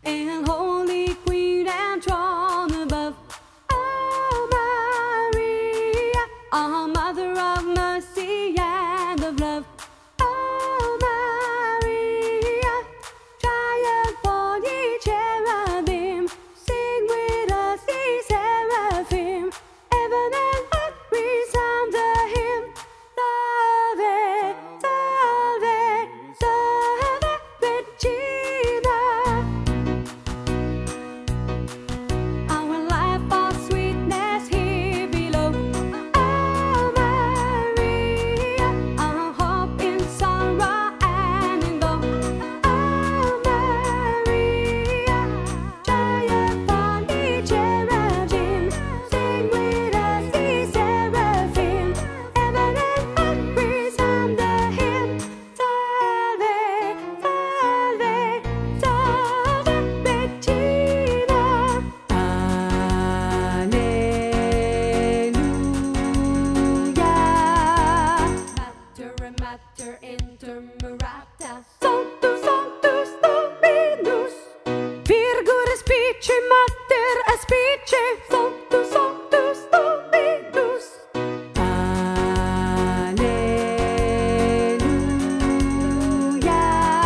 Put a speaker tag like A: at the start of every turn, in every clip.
A: and Holy Queen and throne above. Oh, Maria, our Mother of mercy and of love. Oh, Maria, triumph for ye cherubim, sing with us, ye seraphim. Heaven and earth resound the hymn. Salve, salve, salve, Regina. Our life, our sweetness here below. Oh, Maria, our hope in sorrow and in woe. Oh, Maria, triumph on ye cherubim, sing with us, ye seraphim. Heaven and earth resound the hymn. Salve, salve, salve, Regina. Alleluia. Mater inter mirata. Sanctus, sanctus Dominus. Virgo respice, mater aspice. Sanctus, sanctus Dominus. Alleluia.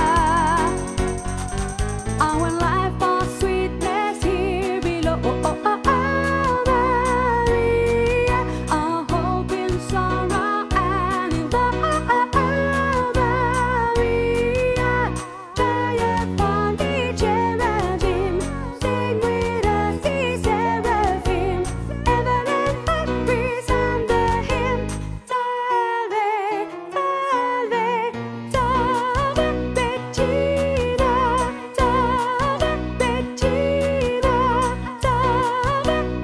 A: Our life, our sweetness here below. Oh, oh, oh, oh, Maria, our hope in sorrow and in woe. Oh, oh, Maria, triumph on ye cherubim, sing with us, ye seraphim. Heaven and earth resound the hymn. Salve, salve, salve, Regina. Salve, Regina. Salve,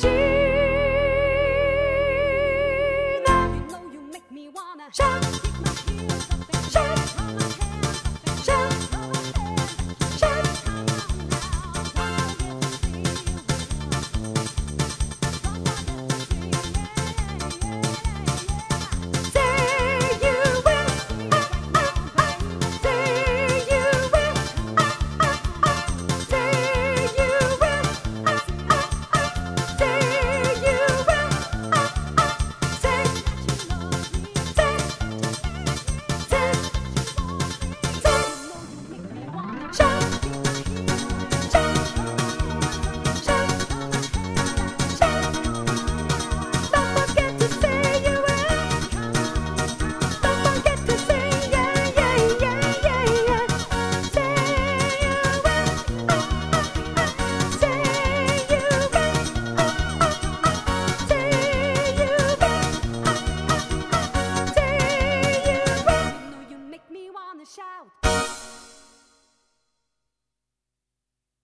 A: Regina. You know you make me wanna shout, shout, shout, shout. Say you will, say you will, say you will, say you will, say, shout, shout, shout, shout. Don't forget to say you will. Don't forget to say yeah, yeah, yeah, yeah, yeah. Say you will. Say you will. Say you will. Say you will. You know you make me wanna shout.